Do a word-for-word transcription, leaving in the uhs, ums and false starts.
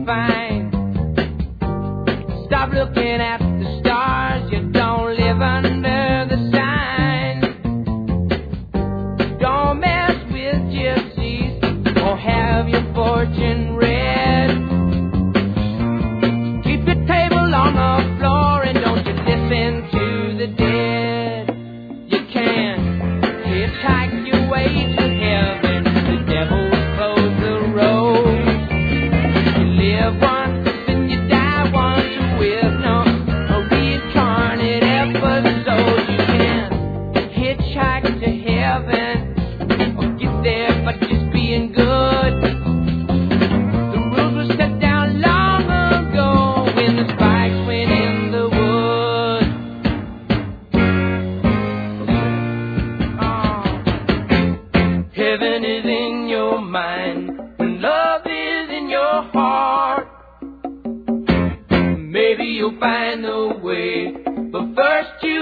find. Stop looking at the stars, you don't live under the sign. Don't mess with gypsies or have your fortune read. Keep your table on the floor and don't you listen to the dead. You can hitchhike your way to heaven, the devil close the road. You live once and you die once with no a reincarnate episode. You can hitchhike to heaven or get there by just being good. The rules were set down long ago when the spikes went in the wood. Oh. Heaven is in your mind and love is in your heart. Maybe you'll find a way, but first you